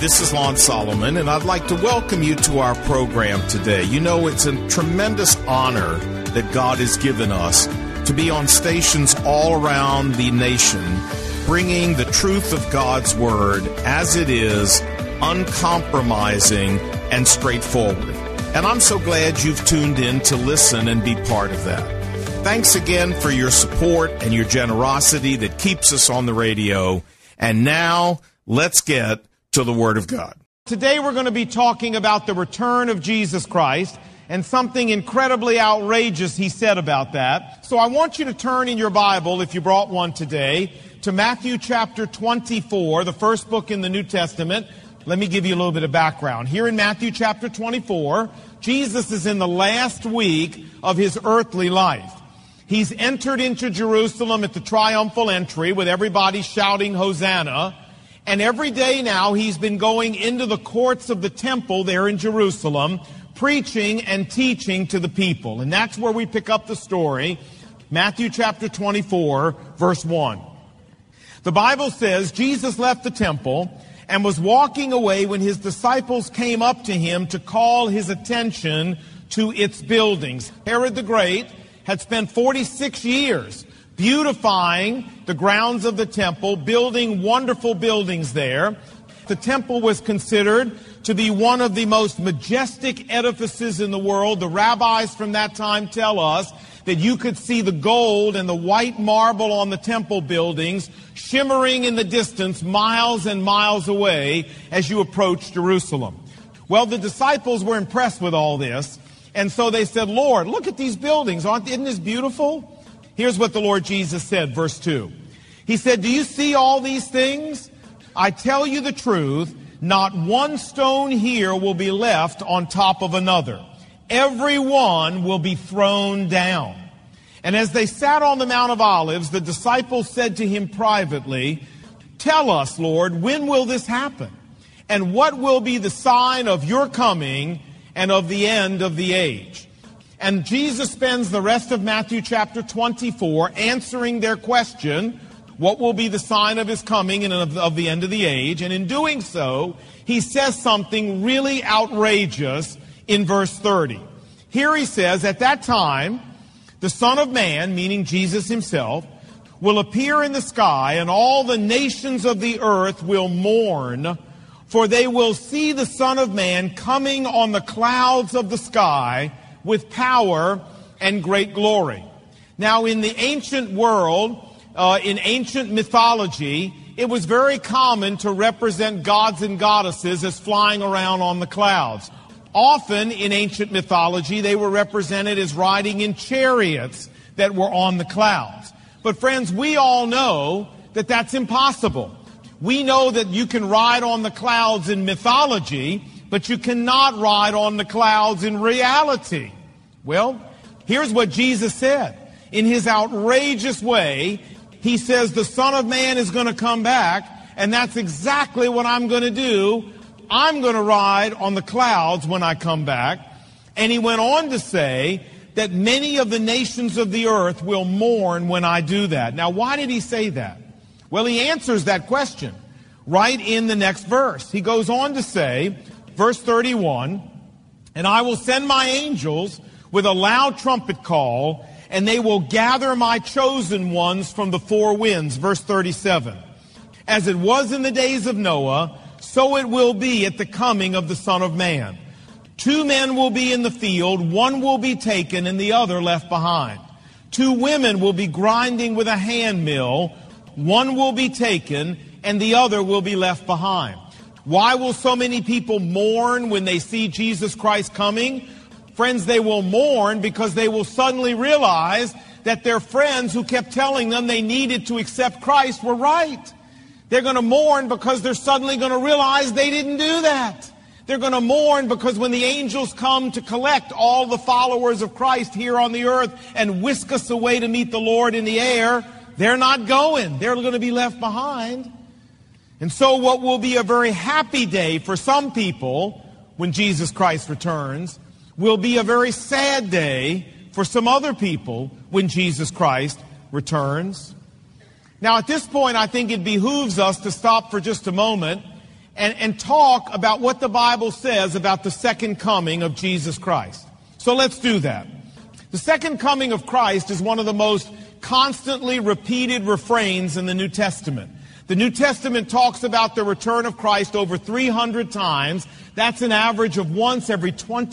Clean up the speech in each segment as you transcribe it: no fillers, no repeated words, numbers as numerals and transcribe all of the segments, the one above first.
this is Lon Solomon, and I'd like to welcome you to our program today. You know, it's a tremendous honor that God has given us to be on stations all around the nation, bringing the truth of God's Word as it is, uncompromising and straightforward. And I'm so glad you've tuned in to listen and be part of that. Thanks again for your support and your generosity that keeps us on the radio. And now, let's get to the Word of God. Today we're going to be talking about the return of Jesus Christ and something incredibly outrageous he said about that. So I want you to turn in your Bible, if you brought one today, to Matthew chapter 24, the first book in the New Testament. Let me give you a little bit of background. Here in Matthew chapter 24, Jesus is in the last week of his earthly life. He's entered into Jerusalem at the triumphal entry with everybody shouting Hosanna. And every day now he's been going into the courts of the temple there in Jerusalem, preaching and teaching to the people. And that's where we pick up the story, Matthew chapter 24, verse 1. The Bible says, Jesus left the temple and was walking away when his disciples came up to him to call his attention to its buildings. Herod the Great had spent 46 years beautifying the grounds of the temple, building wonderful buildings there. The temple was considered to be one of the most majestic edifices in the world. The rabbis from that time tell us that you could see the gold and the white marble on the temple buildings shimmering in the distance miles and miles away as you approach Jerusalem. Well, the disciples were impressed with all this, and so they said, Lord, look at these buildings. Isn't this beautiful? Here's what the Lord Jesus said, verse 2. He said, do you see all these things? I tell you the truth, not one stone here will be left on top of another. Every one will be thrown down. And as they sat on the Mount of Olives, the disciples said to him privately, tell us, Lord, when will this happen? And what will be the sign of your coming and of the end of the age? And Jesus spends the rest of Matthew chapter 24 answering their question, what will be the sign of his coming and of the end of the age? And in doing so, he says something really outrageous in verse 30. Here he says, at that time, the Son of Man, meaning Jesus himself, will appear in the sky, and all the nations of the earth will mourn, for they will see the Son of Man coming on the clouds of the sky with power and great glory. Now, in the ancient world, in ancient mythology, it was very common to represent gods and goddesses as flying around on the clouds. Often, in ancient mythology, they were represented as riding in chariots that were on the clouds. But friends, we all know that that's impossible. We know that you can ride on the clouds in mythology, but you cannot ride on the clouds in reality. Well, here's what Jesus said. In his outrageous way, he says the Son of Man is going to come back, and that's exactly what I'm going to do. I'm going to ride on the clouds when I come back. And he went on to say that many of the nations of the earth will mourn when I do that. Now, why did he say that? Well, he answers that question right in the next verse. He goes on to say, verse 31, and I will send my angels with a loud trumpet call, and they will gather my chosen ones from the four winds. Verse 37. As it was in the days of Noah, so it will be at the coming of the Son of Man. 2 men will be in the field, one will be taken and the other left behind. 2 women will be grinding with a hand mill, one will be taken and the other will be left behind. Why will so many people mourn when they see Jesus Christ coming? Friends, they will mourn because they will suddenly realize that their friends who kept telling them they needed to accept Christ were right. They're going to mourn because they're suddenly going to realize they didn't do that. They're going to mourn because when the angels come to collect all the followers of Christ here on the earth and whisk us away to meet the Lord in the air, they're not going. They're going to be left behind. And so what will be a very happy day for some people when Jesus Christ returns will be a very sad day for some other people when Jesus Christ returns. Now, at this point, I think it behooves us to stop for just a moment and talk about what the Bible says about the second coming of Jesus Christ. So let's do that. The second coming of Christ is one of the most constantly repeated refrains in the New Testament. The New Testament talks about the return of Christ over 300 times. That's an average of once every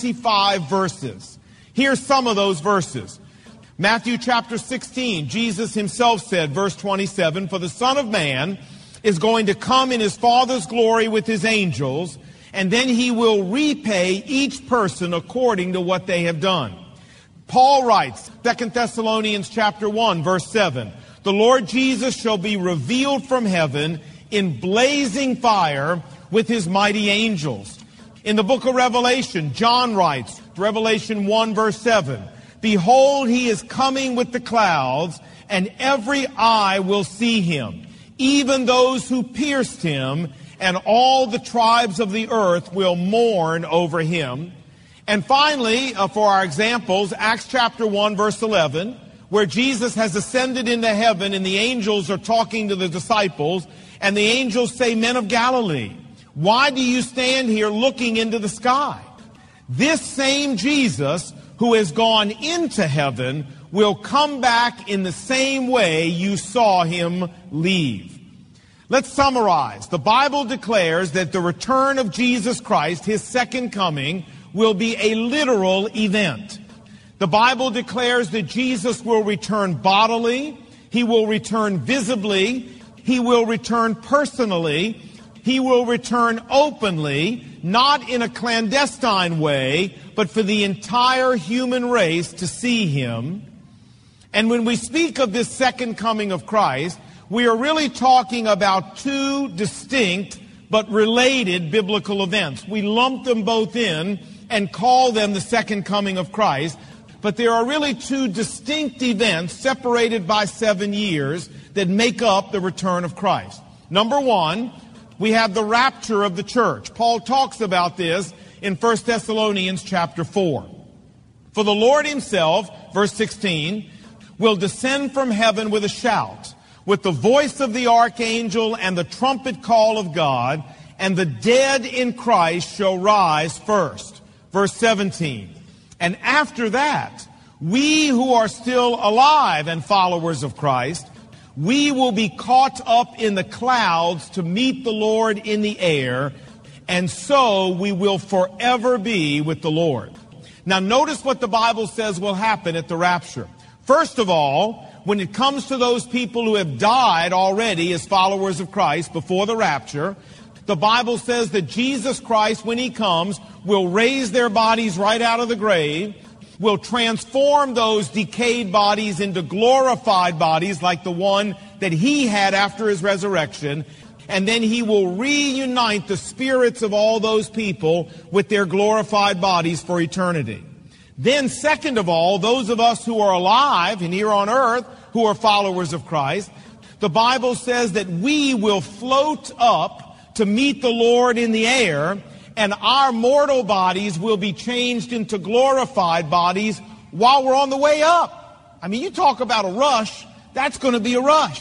25 verses. Here's some of those verses. Matthew chapter 16, Jesus himself said, verse 27, "For the Son of Man is going to come in his Father's glory with his angels, and then he will repay each person according to what they have done." Paul writes, 2 Thessalonians chapter 1, verse 7, "The Lord Jesus shall be revealed from heaven in blazing fire with his mighty angels." In the book of Revelation, John writes, Revelation 1, verse 7, "Behold, he is coming with the clouds, and every eye will see him, even those who pierced him, and all the tribes of the earth will mourn over him." And finally, for our examples, Acts chapter 1, verse 11, where Jesus has ascended into heaven and the angels are talking to the disciples, and the angels say, "Men of Galilee, why do you stand here looking into the sky? This same Jesus who has gone into heaven will come back in the same way you saw him leave." Let's summarize. The Bible declares that the return of Jesus Christ, his second coming, will be a literal event. The Bible declares that Jesus will return bodily, he will return visibly, he will return personally, he will return openly, not in a clandestine way, but for the entire human race to see him. And when we speak of this second coming of Christ, we are really talking about two distinct but related biblical events. We lump them both in and call them the second coming of Christ, but there are really two distinct events separated by 7 years that make up the return of Christ. Number one, we have the rapture of the church. Paul talks about this in 1 Thessalonians chapter 4. "For the Lord himself," verse 16, "will descend from heaven with a shout, with the voice of the archangel and the trumpet call of God, and the dead in Christ shall rise first." Verse 17, "And after that, we who are still alive and followers of Christ, we will be caught up in the clouds to meet the Lord in the air, and so we will forever be with the Lord." Now notice what the Bible says will happen at the rapture. First of all, when it comes to those people who have died already as followers of Christ before the rapture, the Bible says that Jesus Christ, when he comes, will raise their bodies right out of the grave, will transform those decayed bodies into glorified bodies like the one that he had after his resurrection, and then he will reunite the spirits of all those people with their glorified bodies for eternity. Then, second of all, those of us who are alive and here on earth who are followers of Christ, the Bible says that we will float up to meet the Lord in the air, and our mortal bodies will be changed into glorified bodies while we're on the way up. I mean, you talk about a rush, that's going to be a rush.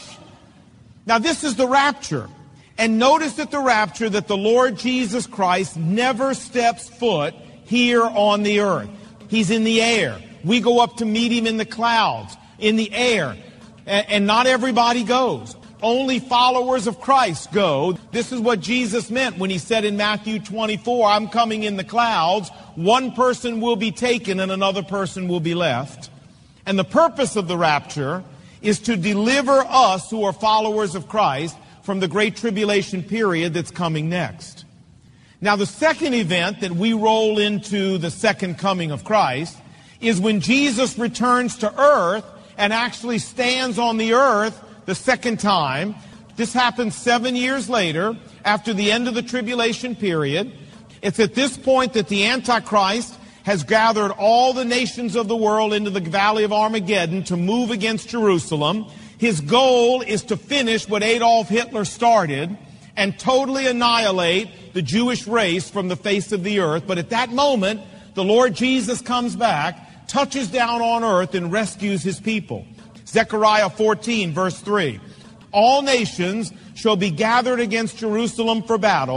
Now, this is the rapture. And notice at the rapture that the Lord Jesus Christ never steps foot here on the earth. He's in the air. We go up to meet him in the clouds, in the air. And not everybody goes. Only followers of Christ go. This is what Jesus meant when he said in Matthew 24, "I'm coming in the clouds. One person will be taken and another person will be left." And the purpose of the rapture is to deliver us who are followers of Christ from the great tribulation period that's coming next. Now, the second event that we roll into the second coming of Christ is when Jesus returns to earth and actually stands on the earth the second time. This happens 7 years later, after the end of the tribulation period. It's at this point that the Antichrist has gathered all the nations of the world into the valley of Armageddon to move against Jerusalem. His goal is to finish what Adolf Hitler started and totally annihilate the Jewish race from the face of the earth. But at that moment, the Lord Jesus comes back, touches down on earth, and rescues his people. Zechariah 14, verse 3. "All nations shall be gathered against Jerusalem for battle.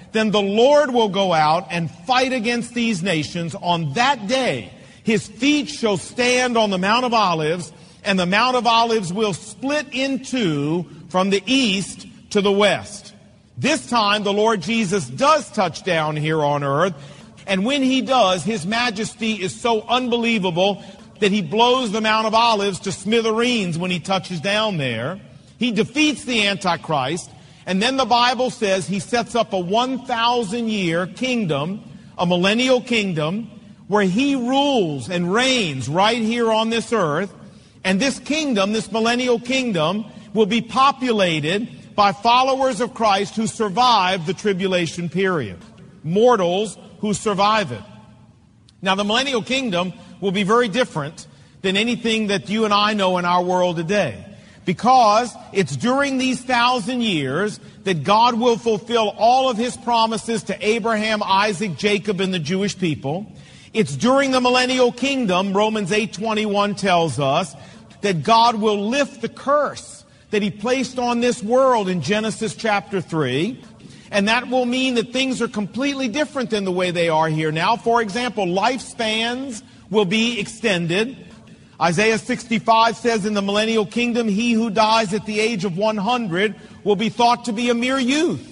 then the Lord will go out and fight against these nations. On that day, his feet shall stand on the Mount of Olives, and the Mount of Olives will split in two from the east to the west. This time, the Lord Jesus does touch down here on earth, and when he does, his majesty is so unbelievable that he blows the Mount of Olives to smithereens when he touches down there. He defeats the Antichrist, and then the Bible says he sets up a 1,000-year kingdom, a millennial kingdom, where he rules and reigns right here on this earth. And this kingdom, this millennial kingdom, will be populated by followers of Christ who survive the tribulation period. Mortals who survive it. Now, the millennial kingdom will be very different than anything that you and I know in our world today, because it's during these 1,000 years that God will fulfill all of his promises to Abraham, Isaac, Jacob, and the Jewish people. It's during the millennial kingdom, Romans 8:21 tells us, that God will lift the curse that he placed on this world in Genesis chapter 3. And that will mean that things are completely different than the way they are here now. For example, lifespans will be extended. Isaiah 65 says in the millennial kingdom, he who dies at the age of 100 will be thought to be a mere youth.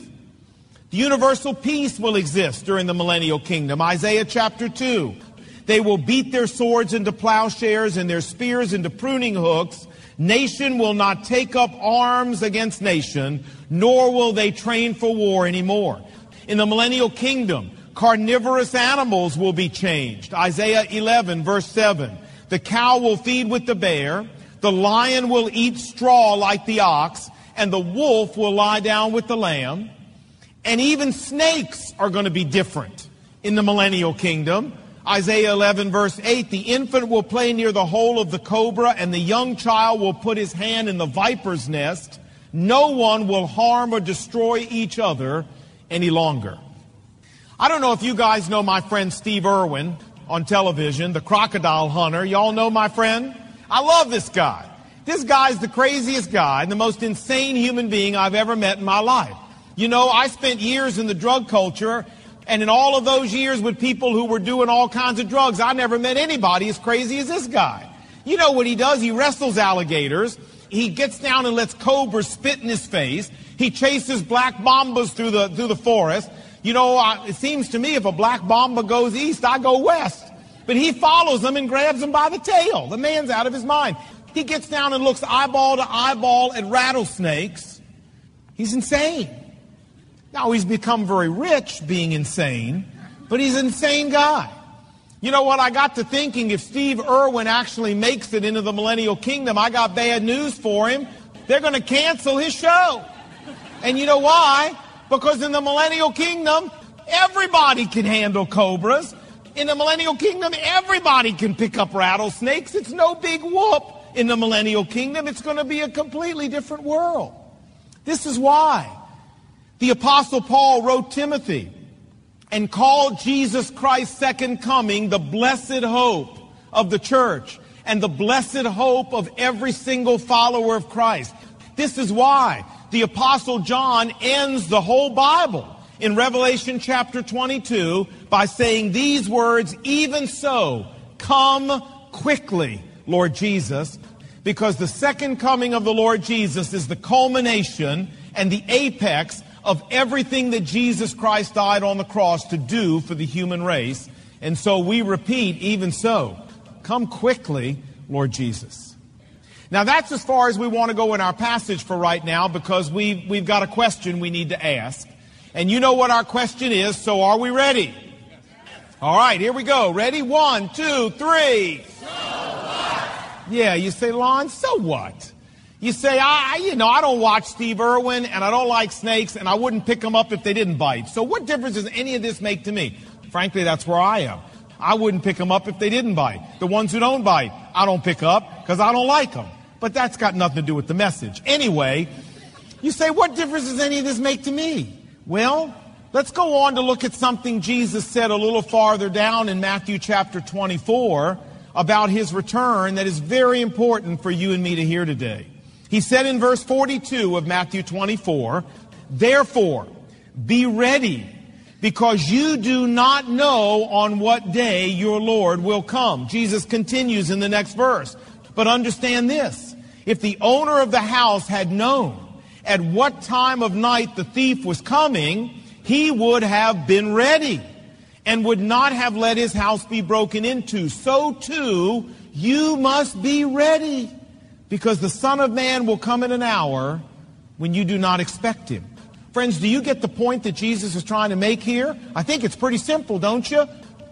The universal peace will exist during the millennial kingdom. Isaiah chapter 2. They will beat their swords into plowshares and their spears into pruning hooks. Nation will not take up arms against nation, nor will they train for war anymore. In the millennial kingdom, carnivorous animals will be changed. Isaiah 11, verse 7. The cow will feed with the bear, the lion will eat straw like the ox, and the wolf will lie down with the lamb. And even snakes are going to be different in the millennial kingdom. Isaiah 11, verse 8, the infant will play near the hole of the cobra, and the young child will put his hand in the viper's nest. No one will harm or destroy each other any longer. I don't know if you guys know my friend Steve Irwin on television, the crocodile hunter. Y'all know my friend? I love this guy. This guy's the craziest guy, the most insane human being I've ever met in my life. You know, I spent years in the drug culture, and in all of those years with people who were doing all kinds of drugs, I never met anybody as crazy as this guy. You know what he does? He wrestles alligators. He gets down and lets cobras spit in his face. He chases black mambas through the forest. You know, it seems to me if a black mamba goes east, I go west. But he follows them and grabs them by the tail. The man's out of his mind. He gets down and looks eyeball to eyeball at rattlesnakes. He's insane. Now, he's become very rich being insane, but he's an insane guy. You know what? I got to thinking, if Steve Irwin actually makes it into the millennial kingdom, I got bad news for him. They're going to cancel his show. And you know why? Because in the millennial kingdom, everybody can handle cobras. In the millennial kingdom, everybody can pick up rattlesnakes. It's no big whoop in the millennial kingdom. It's going to be a completely different world. This is why the Apostle Paul wrote Timothy and called Jesus Christ's second coming the blessed hope of the church and the blessed hope of every single follower of Christ. This is why the Apostle John ends the whole Bible in Revelation chapter 22 by saying these words, even so, come quickly, Lord Jesus, because the second coming of the Lord Jesus is the culmination and the apex of everything that Jesus Christ died on the cross to do for the human race. And so we repeat, even so, come quickly, Lord Jesus. Now that's as far as we want to go in our passage for right now, because we've got a question we need to ask. And you know what our question is, so are we ready? All right, here we go. Ready? 1, 2, 3. So what? Yeah, you say, Lon, so what? You say, I don't watch Steve Irwin, and I don't like snakes, and I wouldn't pick them up if they didn't bite. So what difference does any of this make to me? Frankly, that's where I am. I wouldn't pick them up if they didn't bite. The ones who don't bite, I don't pick up because I don't like them. But that's got nothing to do with the message. Anyway, you say, what difference does any of this make to me? Well, let's go on to look at something Jesus said a little farther down in Matthew chapter 24 about his return that is very important for you and me to hear today. He said in verse 42 of Matthew 24, therefore, be ready, because you do not know on what day your Lord will come. Jesus continues in the next verse. But understand this, if the owner of the house had known at what time of night the thief was coming, he would have been ready and would not have let his house be broken into. So too, you must be ready, because the Son of Man will come in an hour when you do not expect him. Friends, do you get the point that Jesus is trying to make here? I think it's pretty simple, don't you?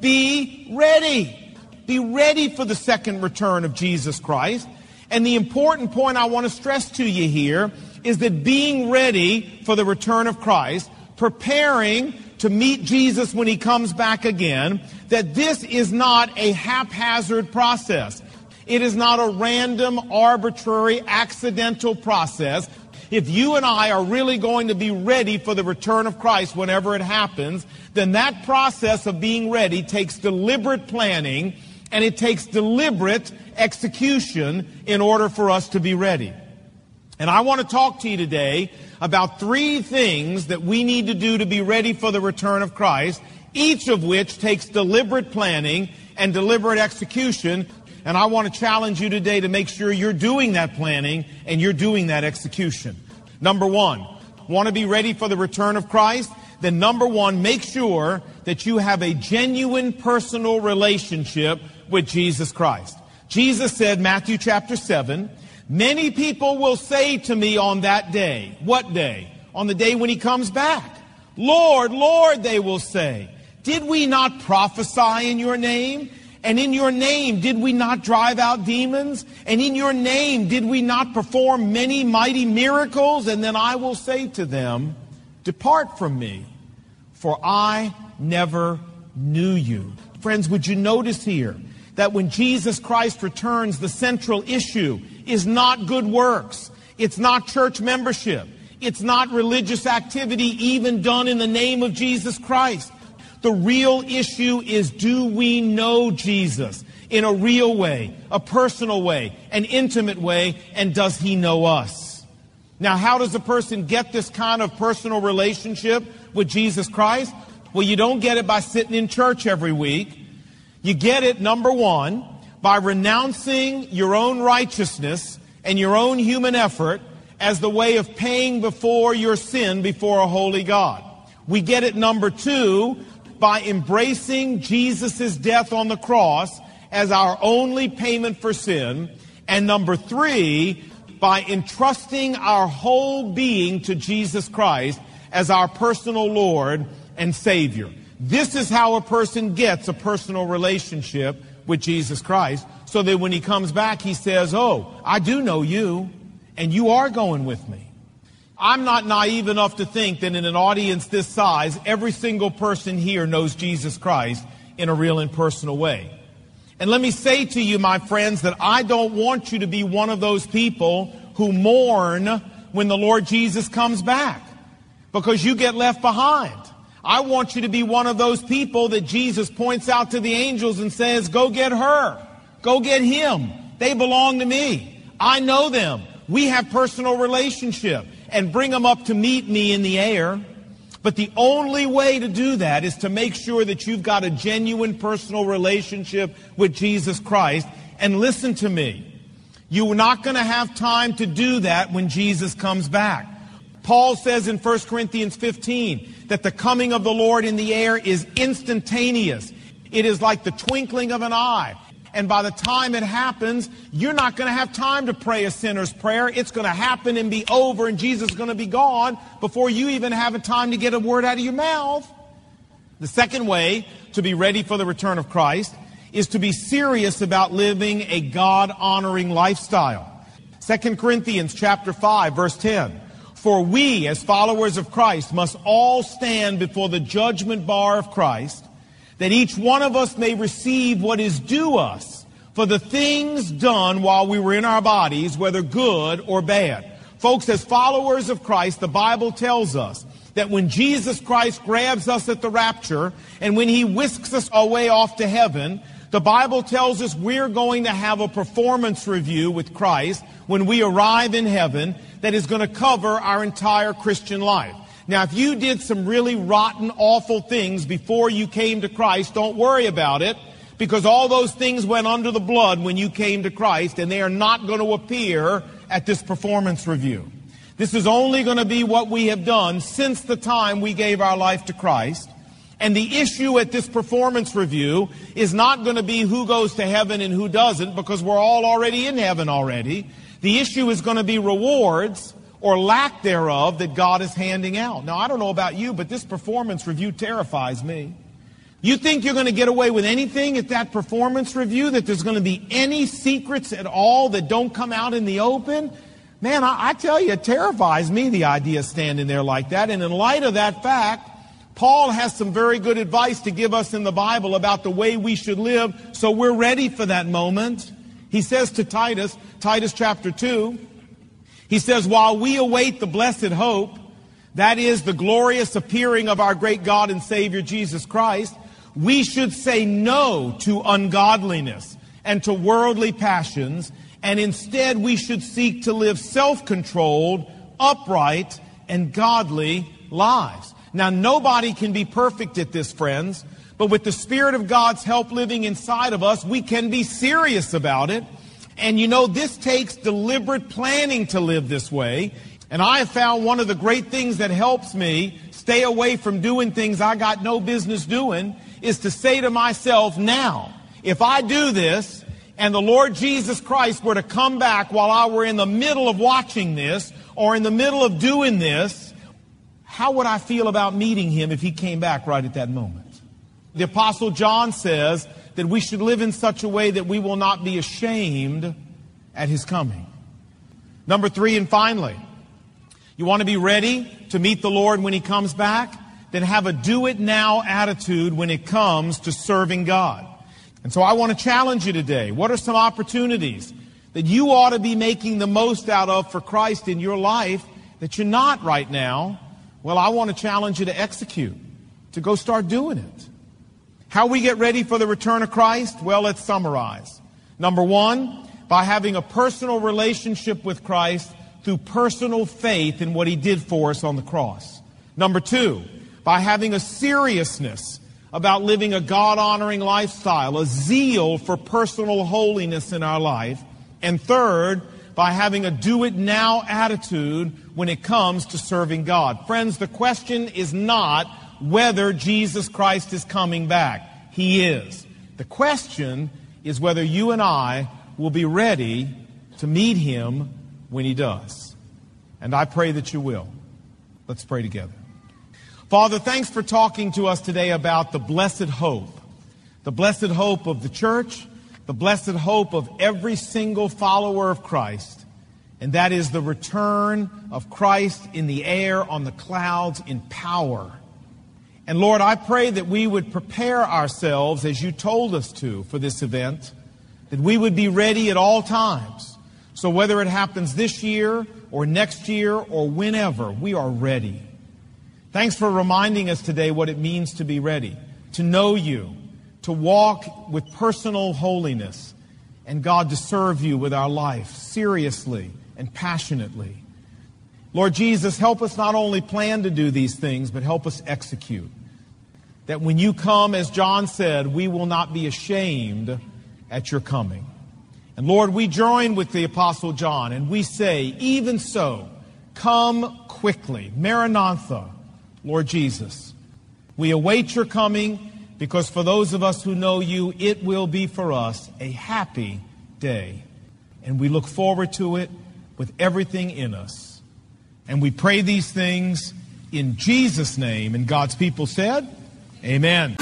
Be ready. Be ready for the second return of Jesus Christ. And the important point I want to stress to you here is that being ready for the return of Christ, preparing to meet Jesus when he comes back again, that this is not a haphazard process. It is not a random, arbitrary, accidental process. If you and I are really going to be ready for the return of Christ whenever it happens, then that process of being ready takes deliberate planning and it takes deliberate execution in order for us to be ready. And I want to talk to you today about 3 things that we need to do to be ready for the return of Christ, each of which takes deliberate planning and deliberate execution. And I want to challenge you today to make sure you're doing that planning and you're doing that execution. Number 1, want to be ready for the return of Christ? Then number 1, make sure that you have a genuine personal relationship with Jesus Christ. Jesus said, Matthew chapter 7, many people will say to me on that day, what day? On the day when he comes back. Lord, Lord, they will say, did we not prophesy in your name? And in your name, did we not drive out demons? And in your name, did we not perform many mighty miracles? And then I will say to them, depart from me, for I never knew you. Friends, would you notice here that when Jesus Christ returns, the central issue is not good works. It's not church membership. It's not religious activity even done in the name of Jesus Christ. The real issue is, do we know Jesus in a real way, a personal way, an intimate way, and does he know us? Now, how does a person get this kind of personal relationship with Jesus Christ? Well, you don't get it by sitting in church every week. You get it, number 1, by renouncing your own righteousness and your own human effort as the way of paying before your sin before a holy God. We get it, number 2, by embracing Jesus' death on the cross as our only payment for sin. And number 3, by entrusting our whole being to Jesus Christ as our personal Lord and Savior. This is how a person gets a personal relationship with Jesus Christ, so that when he comes back, he says, oh, I do know you, and you are going with me. I'm not naive enough to think that in an audience this size, every single person here knows Jesus Christ in a real and personal way. And let me say to you, my friends, that I don't want you to be one of those people who mourn when the Lord Jesus comes back, because you get left behind. I want you to be one of those people that Jesus points out to the angels and says, go get her, go get him. They belong to me. I know them. We have personal relationship, and bring them up to meet me in the air. But the only way to do that is to make sure that you've got a genuine personal relationship with Jesus Christ. And listen to me, you're not going to have time to do that when Jesus comes back. Paul says in 1 Corinthians 15 that the coming of the Lord in the air is instantaneous. It is like the twinkling of an eye. And by the time it happens, you're not going to have time to pray a sinner's prayer. It's going to happen and be over, and Jesus is going to be gone before you even have a time to get a word out of your mouth. The second way to be ready for the return of Christ is to be serious about living a God-honoring lifestyle. 2 Corinthians chapter 5, verse 10. For we, as followers of Christ, must all stand before the judgment bar of Christ, that each one of us may receive what is due us for the things done while we were in our bodies, whether good or bad. Folks, as followers of Christ, the Bible tells us that when Jesus Christ grabs us at the rapture and when he whisks us away off to heaven, the Bible tells us we're going to have a performance review with Christ when we arrive in heaven that is going to cover our entire Christian life. Now, if you did some really rotten, awful things before you came to Christ, don't worry about it, because all those things went under the blood when you came to Christ, and they are not going to appear at this performance review. This is only going to be what we have done since the time we gave our life to Christ. And the issue at this performance review is not going to be who goes to heaven and who doesn't, because we're all already in heaven already. The issue is going to be rewards or lack thereof that God is handing out. Now, I don't know about you, but this performance review terrifies me. You think you're going to get away with anything at that performance review, that there's going to be any secrets at all that don't come out in the open? Man, I tell you, it terrifies me, the idea of standing there like that. And in light of that fact, Paul has some very good advice to give us in the Bible about the way we should live, so we're ready for that moment. He says to Titus chapter 2, he says, while we await the blessed hope, that is the glorious appearing of our great God and Savior Jesus Christ, we should say no to ungodliness and to worldly passions, and instead we should seek to live self-controlled, upright, and godly lives. Now, nobody can be perfect at this, friends, but with the Spirit of God's help living inside of us, we can be serious about it. And you know, this takes deliberate planning to live this way. And I have found one of the great things that helps me stay away from doing things I got no business doing is to say to myself, now, if I do this and the Lord Jesus Christ were to come back while I were in the middle of watching this or in the middle of doing this, how would I feel about meeting him if he came back right at that moment? The Apostle John says that we should live in such a way that we will not be ashamed at his coming. Number 3, and finally, you want to be ready to meet the Lord when he comes back? Then have a do-it-now attitude when it comes to serving God. And so I want to challenge you today. What are some opportunities that you ought to be making the most out of for Christ in your life that you're not right now? Well, I want to challenge you to execute, to go start doing it. How we get ready for the return of Christ? Well, let's summarize. Number 1, by having a personal relationship with Christ through personal faith in what he did for us on the cross. Number 2, by having a seriousness about living a God-honoring lifestyle, a zeal for personal holiness in our life. And third, by having a do-it-now attitude when it comes to serving God. Friends, the question is not whether Jesus Christ is coming back. He is. The question is whether you and I will be ready to meet him when he does. And I pray that you will. Let's pray together. Father, thanks for talking to us today about the blessed hope of the church, the blessed hope of every single follower of Christ, and that is the return of Christ in the air, on the clouds, in power. And Lord, I pray that we would prepare ourselves as you told us to for this event, that we would be ready at all times. So whether it happens this year or next year or whenever, we are ready. Thanks for reminding us today what it means to be ready, to know you, to walk with personal holiness, and God, to serve you with our life seriously and passionately. Lord Jesus, help us not only plan to do these things, but help us execute. That when you come, as John said, we will not be ashamed at your coming. And Lord, we join with the Apostle John and we say, even so, come quickly. Maranatha, Lord Jesus. We await your coming because for those of us who know you, it will be for us a happy day. And we look forward to it with everything in us. And we pray these things in Jesus' name. And God's people said, amen.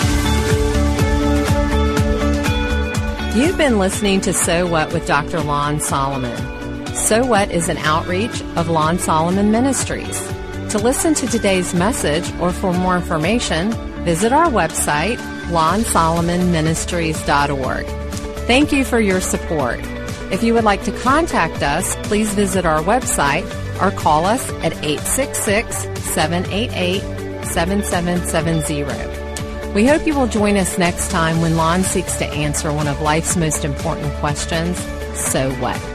You've been listening to So What with Dr. Lon Solomon. So What is an outreach of Lon Solomon Ministries. To listen to today's message or for more information, visit our website, lonsolomonministries.org. Thank you for your support. If you would like to contact us, please visit our website or call us at 866-788-7770. We hope you will join us next time when Lon seeks to answer one of life's most important questions, so what?